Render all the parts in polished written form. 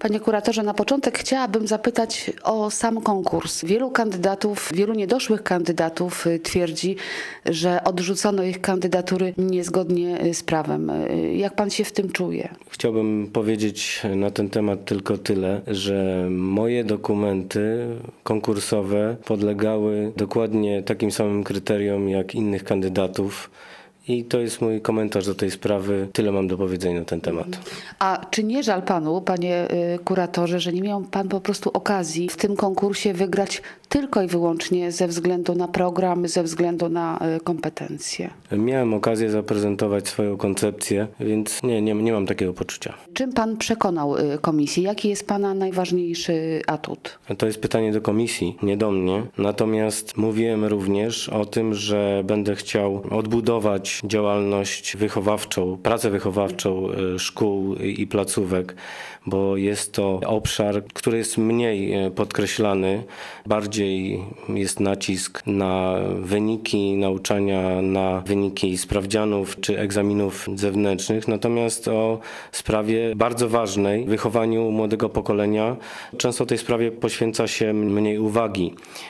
Panie kuratorze, na początek chciałabym zapytać o sam konkurs. Wielu kandydatów, wielu niedoszłych kandydatów twierdzi, że odrzucono ich kandydatury niezgodnie z prawem. Jak pan się w tym czuje? Chciałbym powiedzieć na ten temat tylko tyle, że moje dokumenty konkursowe podlegały dokładnie takim samym kryteriom jak innych kandydatów. I to jest mój komentarz do tej sprawy. Tyle mam do powiedzenia na ten temat. A czy nie żal panu, panie kuratorze, że nie miał pan po prostu okazji w tym konkursie wygrać tylko i wyłącznie ze względu na program, ze względu na kompetencje? Miałem okazję zaprezentować swoją koncepcję, więc nie mam takiego poczucia. Czym pan przekonał komisję? Jaki jest pana najważniejszy atut? To jest pytanie do komisji, nie do mnie. Natomiast mówiłem również o tym, że będę chciał odbudować działalność wychowawczą, pracę wychowawczą szkół i placówek, bo jest to obszar, który jest mniej podkreślany. Bardziej jest nacisk na wyniki nauczania, na wyniki sprawdzianów czy egzaminów zewnętrznych. Natomiast o sprawie bardzo ważnej, wychowaniu młodego pokolenia, często tej sprawie poświęca się mniej uwagi.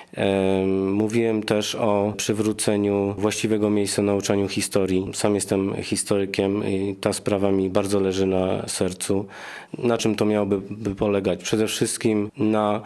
Mówiłem też o przywróceniu właściwego miejsca nauczaniu historii. Sam jestem historykiem i ta sprawa mi bardzo leży na sercu. Na czym to miałoby polegać? Przede wszystkim na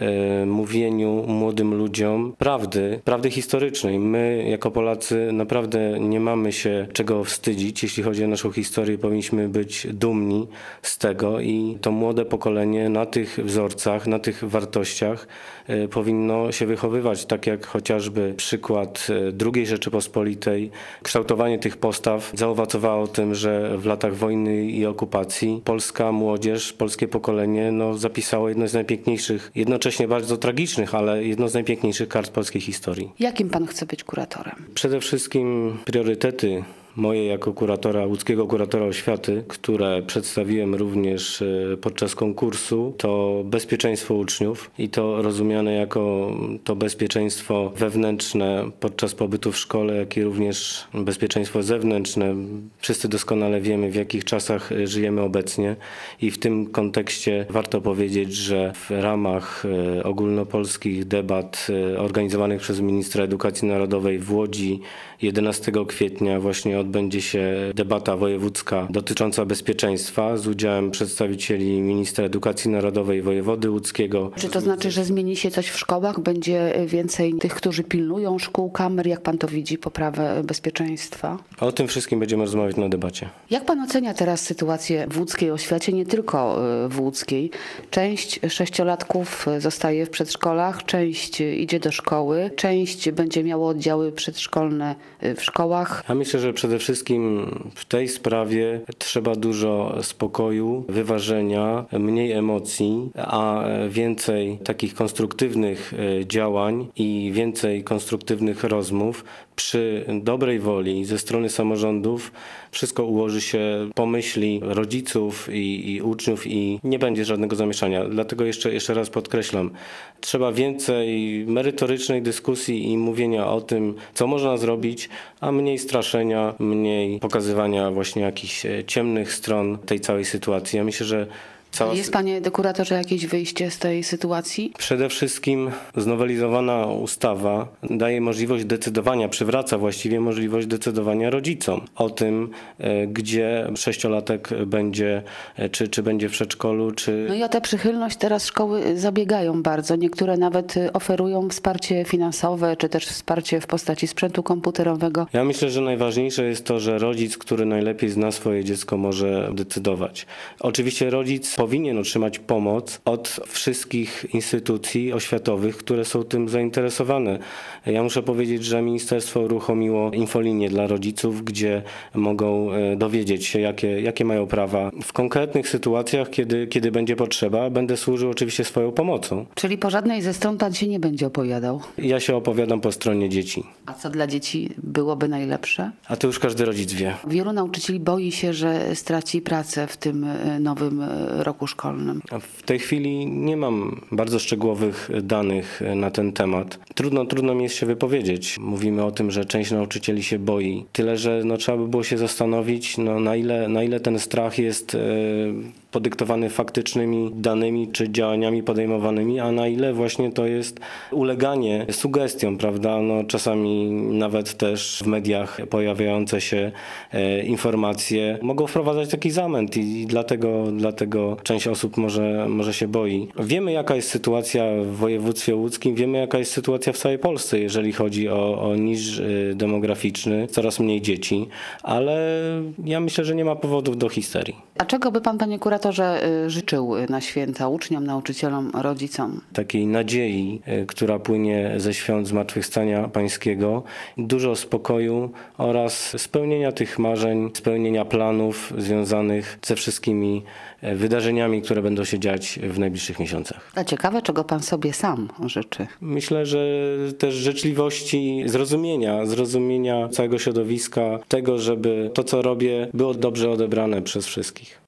mówieniu młodym ludziom prawdy historycznej. My jako Polacy naprawdę nie mamy się czego wstydzić. Jeśli chodzi o naszą historię, powinniśmy być dumni z tego i to młode pokolenie na tych wzorcach, na tych wartościach powinno się wychowywać, tak jak chociażby przykład II Rzeczypospolitej. Kształtowanie tych postaw zaowocowało tym, że w latach wojny i okupacji polska młodzież, polskie pokolenie zapisało jedno z najpiękniejszych, jednocześnie bardzo tragicznych, ale jedno z najpiękniejszych kart polskiej historii. Jakim pan chce być kuratorem? Przede wszystkim priorytety moje jako łódzkiego kuratora oświaty, które przedstawiłem również podczas konkursu, to bezpieczeństwo uczniów i to rozumiane jako to bezpieczeństwo wewnętrzne podczas pobytu w szkole, jak i również bezpieczeństwo zewnętrzne. Wszyscy doskonale wiemy, w jakich czasach żyjemy obecnie i w tym kontekście warto powiedzieć, że w ramach ogólnopolskich debat organizowanych przez ministra edukacji narodowej w Łodzi 11 kwietnia właśnie odbędzie się debata wojewódzka dotycząca bezpieczeństwa z udziałem przedstawicieli ministra edukacji narodowej, wojewody łódzkiego. Czy to znaczy, że zmieni się coś w szkołach? Będzie więcej tych, którzy pilnują szkół, kamer? Jak pan to widzi, poprawę bezpieczeństwa? O tym wszystkim będziemy rozmawiać na debacie. Jak pan ocenia teraz sytuację w łódzkiej oświacie, nie tylko w łódzkiej? Część sześciolatków zostaje w przedszkolach, część idzie do szkoły, część będzie miało oddziały przedszkolne w szkołach. Ja myślę, że przede wszystkim w tej sprawie trzeba dużo spokoju, wyważenia, mniej emocji, a więcej takich konstruktywnych działań i więcej konstruktywnych rozmów. Przy dobrej woli ze strony samorządów wszystko ułoży się po myśli rodziców i uczniów i nie będzie żadnego zamieszania. Dlatego jeszcze raz podkreślam, trzeba więcej merytorycznej dyskusji i mówienia o tym, co można zrobić, a mniej straszenia, mniej pokazywania właśnie jakichś ciemnych stron tej całej sytuacji. Ja myślę, że Jest, panie kuratorze, jakieś wyjście z tej sytuacji? Przede wszystkim znowelizowana ustawa daje możliwość decydowania, przywraca właściwie możliwość decydowania rodzicom o tym, gdzie sześciolatek będzie, czy będzie w przedszkolu, czy... No i o tę przychylność teraz szkoły zabiegają bardzo. Niektóre nawet oferują wsparcie finansowe, czy też wsparcie w postaci sprzętu komputerowego. Ja myślę, że najważniejsze jest to, że rodzic, który najlepiej zna swoje dziecko, może decydować. Oczywiście rodzic powinien otrzymać pomoc od wszystkich instytucji oświatowych, które są tym zainteresowane. Ja muszę powiedzieć, że ministerstwo uruchomiło infolinię dla rodziców, gdzie mogą dowiedzieć się, jakie mają prawa. W konkretnych sytuacjach, kiedy będzie potrzeba, będę służył oczywiście swoją pomocą. Czyli po żadnej ze stron pan się nie będzie opowiadał? Ja się opowiadam po stronie dzieci. A co dla dzieci byłoby najlepsze? A to już każdy rodzic wie. Wielu nauczycieli boi się, że straci pracę w tym nowym roku szkolnym. W tej chwili nie mam bardzo szczegółowych danych na ten temat. Trudno mi jest się wypowiedzieć. Mówimy o tym, że część nauczycieli się boi. Tyle, że trzeba by było się zastanowić, na ile ten strach jest podyktowany faktycznymi danymi czy działaniami podejmowanymi, a na ile właśnie to jest uleganie sugestiom, prawda? No, czasami nawet też w mediach pojawiające się informacje mogą wprowadzać taki zamęt i dlatego część osób może się boi. Wiemy, jaka jest sytuacja w województwie łódzkim, wiemy, jaka jest sytuacja w całej Polsce, jeżeli chodzi o niż demograficzny, coraz mniej dzieci, ale ja myślę, że nie ma powodów do histerii. A czego by pan, panie kuratorze, życzył na święta uczniom, nauczycielom, rodzicom? Takiej nadziei, która płynie ze świąt Zmartwychwstania Pańskiego, dużo spokoju oraz spełnienia tych marzeń, spełnienia planów związanych ze wszystkimi wydarzeniami, które będą się dziać w najbliższych miesiącach. A ciekawe, czego pan sobie sam życzy. Myślę, że też życzliwości, zrozumienia całego środowiska, tego, żeby to, co robię, było dobrze odebrane przez wszystkich.